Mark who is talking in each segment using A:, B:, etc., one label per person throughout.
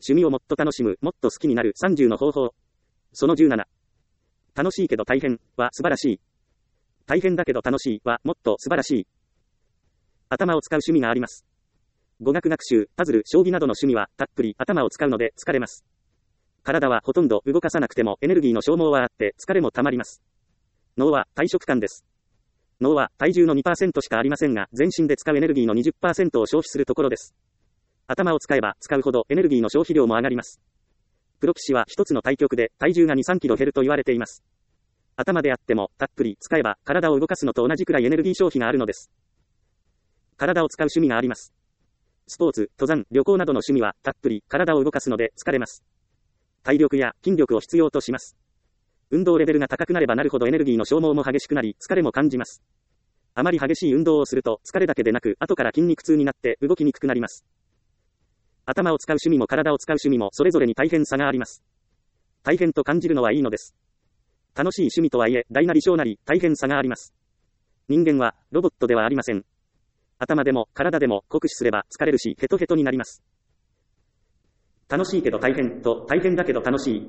A: 趣味をもっと楽しむ、もっと好きになる30の方法。その17。楽しいけど大変は素晴らしい。大変だけど楽しいはもっと素晴らしい。頭を使う趣味があります。語学学習、パズル、将棋などの趣味はたっぷり頭を使うので疲れます。体はほとんど動かさなくてもエネルギーの消耗はあって疲れもたまります。脳は体食感です。脳は体重の 2% しかありませんが、全身で使うエネルギーの 20% を消費するところです。頭を使えば使うほどエネルギーの消費量も上がります。プロ棋士は一つの対局で体重が 2、3 キロ減ると言われています。頭であってもたっぷり使えば体を動かすのと同じくらいエネルギー消費があるのです。体を使う趣味があります。スポーツ、登山、旅行などの趣味はたっぷり体を動かすので疲れます。体力や筋力を必要とします。運動レベルが高くなればなるほどエネルギーの消耗も激しくなり疲れも感じます。あまり激しい運動をすると疲れだけでなく後から筋肉痛になって動きにくくなります。頭を使う趣味も体を使う趣味もそれぞれに大変差があります。大変と感じるのはいいのです。楽しい趣味とはいえ大なり小なり大変差があります。人間はロボットではありません。頭でも体でも酷使すれば疲れるしヘトヘトになります。楽しいけど大変と大変だけど楽しい。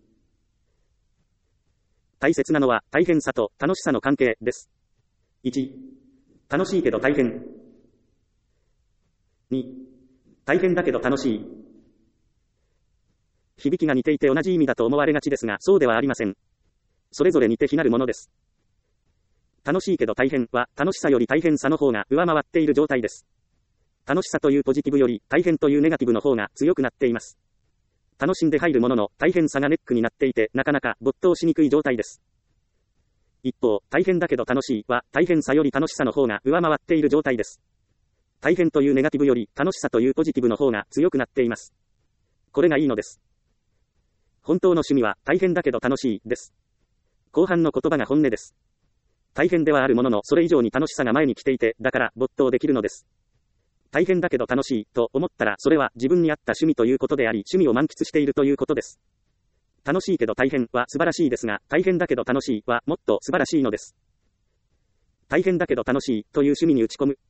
A: 大切なのは大変さと楽しさの関係です。1、楽しいけど大変。2、大変だけど楽しい。響きが似ていて同じ意味だと思われがちですが、そうではありません。それぞれ似て非なるものです。楽しいけど大変は楽しさより大変さの方が上回っている状態です。楽しさというポジティブより大変というネガティブの方が強くなっています。楽しんで入るものの大変さがネックになっていてなかなか没頭しにくい状態です。一方、大変だけど楽しいは大変さより楽しさの方が上回っている状態です。大変というネガティブより楽しさというポジティブの方が強くなっています。これがいいのです。本当の趣味は大変だけど楽しいです。後半の言葉が本音です。大変ではあるもののそれ以上に楽しさが前に来ていて、だから没頭できるのです。大変だけど楽しいと思ったらそれは自分に合った趣味ということであり、趣味を満喫しているということです。楽しいけど大変は素晴らしいですが、大変だけど楽しいはもっと素晴らしいのです。大変だけど楽しいという趣味に打ち込む。